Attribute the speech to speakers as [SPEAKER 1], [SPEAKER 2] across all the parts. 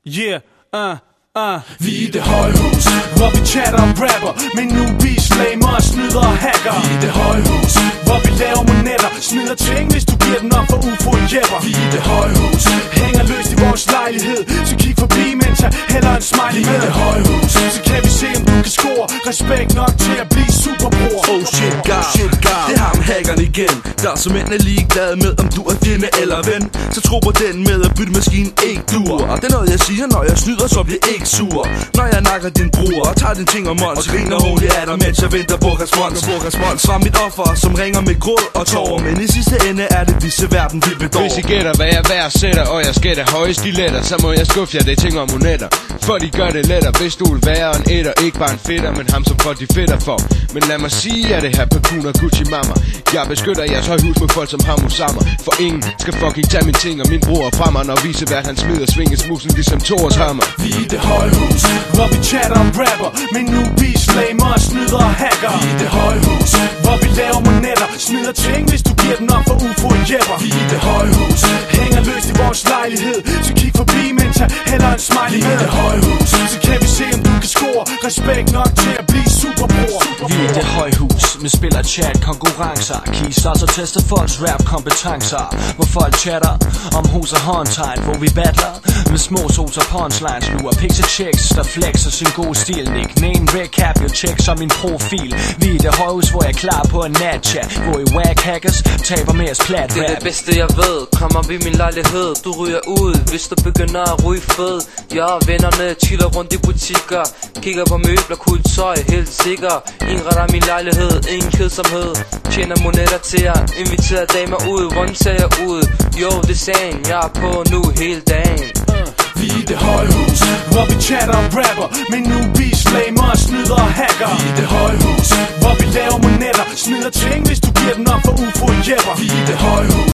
[SPEAKER 1] Vi er det højhus, hvor vi chatter og rapper, men nu vi slamer og snyder og hacker. Vi er det højhus, hvor vi laver monetter, smider ting, hvis du giver den op for UFO jæpper. Vi er det højhus, hænger løst i vores lejlighed, så kig forbi, mens jeg hælder en smiley med. Det højhus, så kan vi se, om du kan score respekt nok til at blive superbror.
[SPEAKER 2] Oh shit god, det har med hackeren igen, der som end er ligeglad med, om du er fjende eller ven. Så tro på den med at bytte maskinen ikke duer. Og det er noget jeg siger, når jeg snyder, så bliver ikke sur. Når jeg nakker din bror og tager din ting og mål, så griner hun i af dig, mens jeg venter på respons. Svar mit offer, som ringer med gråd og tårer, men i sidste ende er det visse verden, vi bedår.
[SPEAKER 3] Hvis I gætter, hvad jeg værdsætter, og jeg skætter høje stiletter, så må jeg skuffe jer, det ting om monetter. For de gør det lettere, hvis du vil være en etter, ikke bare en fætter, men ham som folk de fætter for. Men lad mig sige, at det her Pakuna Gucci Mama. Jeg beskytter jeres højhus med folk som ham Osama. For ingen skal fucking tage mine ting og min bror fra mig, når visevært han smider svingesmusen ligesom Thors hammer.
[SPEAKER 1] Vi er det højhus, hvor vi chatter og rapper, men nu vi slamer og snyder og hacker. Vi er det højhus, hvor vi laver monetter, smider ting, hvis du giver den op for UFO jæpper. Vi er det højhus, hænger løst i vores lejlighed, så kig forbi, mens jeg hælder en smiley med. Det højhus, så kan vi se, om du kan score respekt nok til at blive superbror.
[SPEAKER 4] Vi er det højhus med spiller chat konkurrencer, keys og så tester folks rap kompetencer, hvor folk chatter om hus og håndtegn, hvor vi battler med små sos og punchlines. Nu er pics og checks, der flexer sin gode stil. Nickname, recap, jo check som min profil. Vi er det højhus, hvor jeg er klar på en natchat, hvor I whack hackers taber med os plat rap.
[SPEAKER 5] Det er det bedste jeg ved, kommer vi min lejlighed. Du ryger ud, hvis du begynder at ryge fed. Jeg og vennerne chiller rundt i butikker, kigger på møbler, kult tøj, helt sikker. Indretter min lejlighed, ingen kedsomhed. Tjener monetter til jer, inviterer damer ud. Hvordan ser jeg ud? Jo, det er sagen, jeg er på nu hele dagen.
[SPEAKER 1] Vi er det højhus, hvor vi chatter og rapper, men nu vi slamer og snyder og hacker. Vi er det højhus, hvor vi laver monetter, smider ting, hvis du giver den op for UFO jæpper. Vi er det højhus,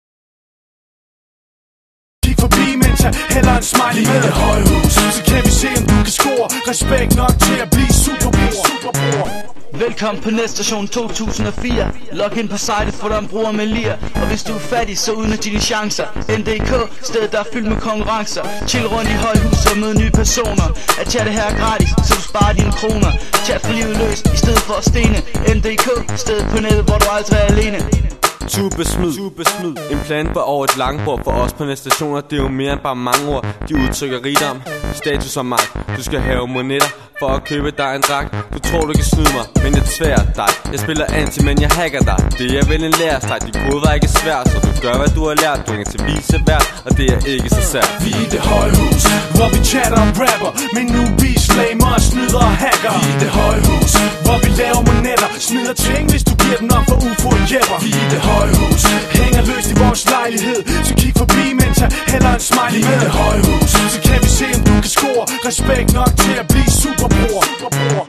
[SPEAKER 1] kig forbi, mens jeg hælder en smiley med. Det højhus, så kan vi se, om du kan score respekt nok til at blive superbror.
[SPEAKER 6] Velkommen på Netstation 2004. Log ind på sitet for dig bruger med lir. Og hvis du er fattig, så udnyt dine chancer. NDK, stedet der er fyldt med konkurrencer. Chill rundt i højhus og møde nye personer. At chatte her er gratis, så du sparer dine kroner. Chat for livet løs, i stedet for at stene. NDK, stedet på nettet, hvor du aldrig er alene.
[SPEAKER 7] Super smid. En plan på over et langbord for os på Netstation. Det er jo mere end bare mange ord. De udtrykker rigdom, status og magt. Du skal have monetter for at købe dig en dragt. Du tror du kan snyde mig, men jeg tværter dig. Jeg spiller anti, men jeg hacker dig. Det er vel en lærestreg, dit kode var ikke svært. Så du gør hvad du har lært, du til visevært. Og det er ikke så sært.
[SPEAKER 1] Vi er det højhus, hvor vi chatter og rapper, men nu vi slamer og snyder og hacker. Vi er det højhus, hvor vi laver monetter, smider ting, hvis du giver den op for UFO jæpper. Vi er det højhus, hænger løst i vores lejlighed, så kig forbi, mens jeg hælder en smiley med. Det højhus, så kan vi se, om du kan score respekt nok til at blive superbror.